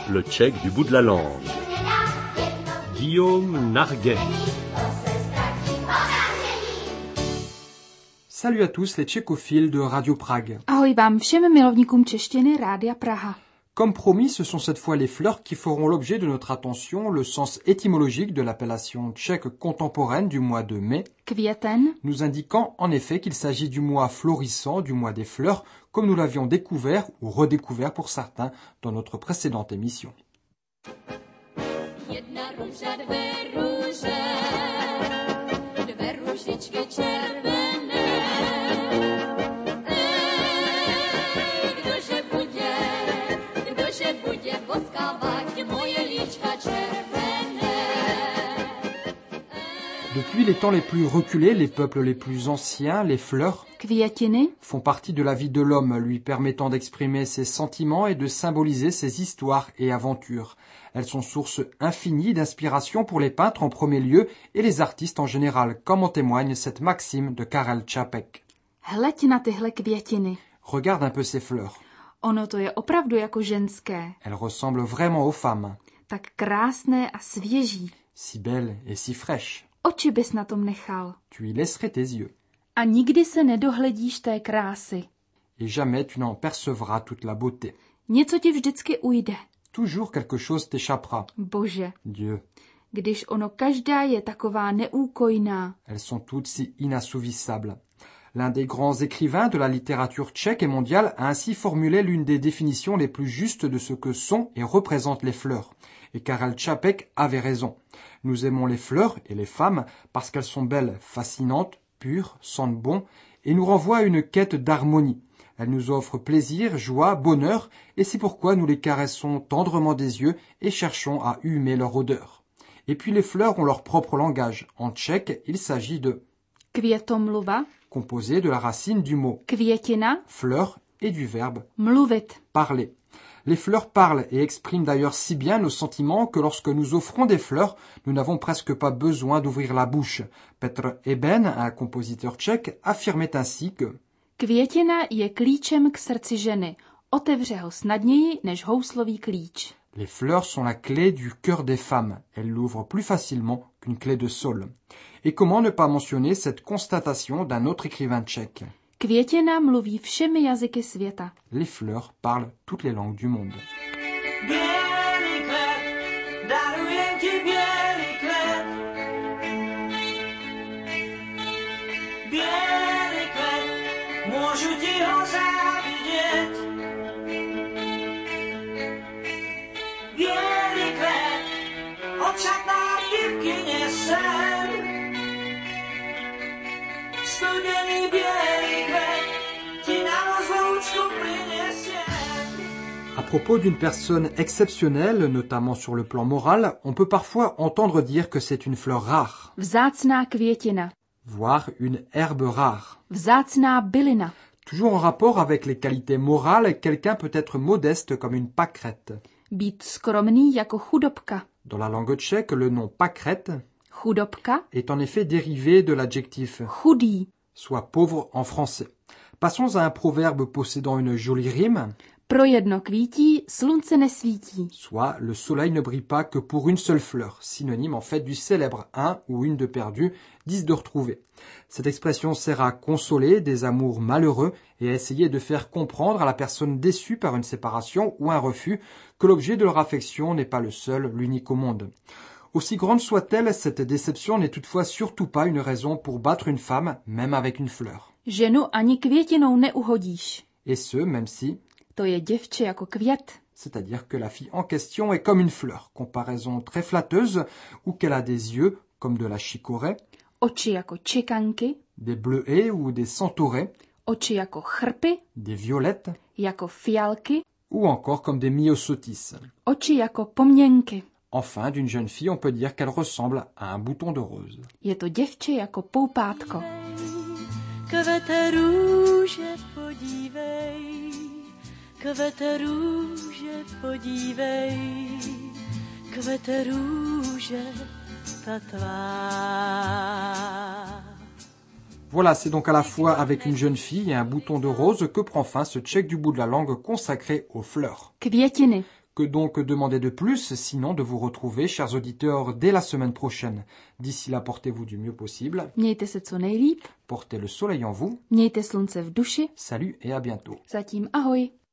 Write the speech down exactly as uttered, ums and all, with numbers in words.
Le tchèque du bout de la langue. Guillaume Narguet. Salut à tous les tchécophiles de Radio Prague. Ahoj vám všem milovníkům češtiny Rádia Praha. Comme promis, ce sont cette fois les fleurs qui feront l'objet de notre attention, le sens étymologique de l'appellation tchèque contemporaine du mois de mai, Květen, nous indiquant en effet qu'il s'agit du mois florissant, du mois des fleurs, comme nous l'avions découvert ou redécouvert pour certains dans notre précédente émission. Jedna růža, dvě růže, dvě růžičky červené. Ej, kdože bude, kdože bude boskávat moje líčka červené. Depuis les temps les plus reculés, les peuples les plus anciens, les fleurs květiny, font partie de la vie de l'homme, lui permettant d'exprimer ses sentiments et de symboliser ses histoires et aventures. Elles sont source infinie d'inspiration pour les peintres en premier lieu et les artistes en général, comme en témoigne cette maxime de Karel Čapek. hleď na tyhle květiny. Regarde un peu ces fleurs. Ono to je opravdu jako ženské. Elles ressemblent vraiment aux femmes, Tak krásné a svěží. si belles et si fraîches. Oči bys na tom nechal. Tu y laisserais tes yeux, A nikdy se nedohledíš té krásy. et jamais tu n'en percevras toute la beauté. Něco ti vždycky ujde. Toujours quelque chose t'échappera. Bože, Dieu, když ono každá je taková neúkojná. elles sont toutes si inassouvissables. L'un des grands écrivains de la littérature tchèque et mondiale a ainsi formulé l'une des définitions les plus justes de ce que sont et représentent les fleurs. Et Karel Čapek avait raison. Nous aimons les fleurs et les femmes parce qu'elles sont belles, fascinantes, pures, sentent bon et nous renvoient à une quête d'harmonie. Elles nous offrent plaisir, joie, bonheur et c'est pourquoi nous les caressons tendrement des yeux et cherchons à humer leur odeur. Et puis les fleurs ont leur propre langage. En tchèque, il s'agit de Květomluva, composé de la racine du mot květina, fleur et du verbe mluvit. parler. Les fleurs parlent et expriment d'ailleurs si bien nos sentiments que lorsque nous offrons des fleurs, nous n'avons presque pas besoin d'ouvrir la bouche. Petr Eben, un compositeur tchèque, affirmait ainsi que Květina je klíčem k srdci ženy. Otevře ho snadněji než houslový klíč. les fleurs sont la clé du cœur des femmes. Elles l'ouvrent plus facilement qu'une clé de sol. Et comment ne pas mentionner cette constatation d'un autre écrivain tchèque? Květina mluví všemi jazyky světa. Les fleurs parlent toutes les langues du monde. Bělý kvet, darujem ti bělý kvet. Bělý kvet, můžu ti ho závidět. Bělý kvet, očatná dívkyně jsem. Studený bělý kvet, ti na rozloučku přinesem. À propos d'une personne exceptionnelle, notamment sur le plan moral, on peut parfois entendre dire que c'est une fleur rare, Vzácná květina. voire une herbe rare. Vzácná bylina. Toujours en rapport avec les qualités morales, quelqu'un peut être modeste comme une pâquerette. Být skromný jako chudobka. Dans la langue tchèque, le nom pâquerette Chudobka, est en effet dérivé de l'adjectif chudý. soit pauvre en français. Passons à un proverbe possédant une jolie rime, Pro jedno kvítí slunce nesvítí. soit le soleil ne brille pas que pour une seule fleur, synonyme en fait du célèbre un ou une de perdu, dix de retrouvé. Cette expression sert à consoler des amours malheureux et à essayer de faire comprendre à la personne déçue par une séparation ou un refus que l'objet de leur affection n'est pas le seul, l'unique au monde. Aussi grande soit-elle, cette déception n'est toutefois surtout pas une raison pour battre une femme, même avec une fleur. Ženu ani květinou neuhodíš. Et ce, même si, To je děvče jako květ. c'est-à-dire que la fille en question est comme une fleur, comparaison très flatteuse, ou qu'elle a des yeux comme de la chicorée, Oči jako čikanky, des bleuets ou des centaurées, oči jako chrpy, des violettes, jako fialky, ou encore comme des myosotis. oči jako poměnky. Enfin, d'une jeune fille, on peut dire qu'elle ressemble à un bouton de rose. Je to děvče jako poupátko. Kvete růže, podívej, kvete růže, podívej, kvete růže, ta tvá. Voilà, c'est donc à la fois avec une jeune fille et un bouton de rose que prend fin ce tchèque du bout de la langue consacré aux fleurs. Květiny. Que donc demander de plus, sinon de vous retrouver, chers auditeurs, dès la semaine prochaine. D'ici là, portez-vous du mieux possible. Mějte se co nejlíp, Portez le soleil en vous. mějte slunce v duši, Salut et à bientôt. zatím ahoj.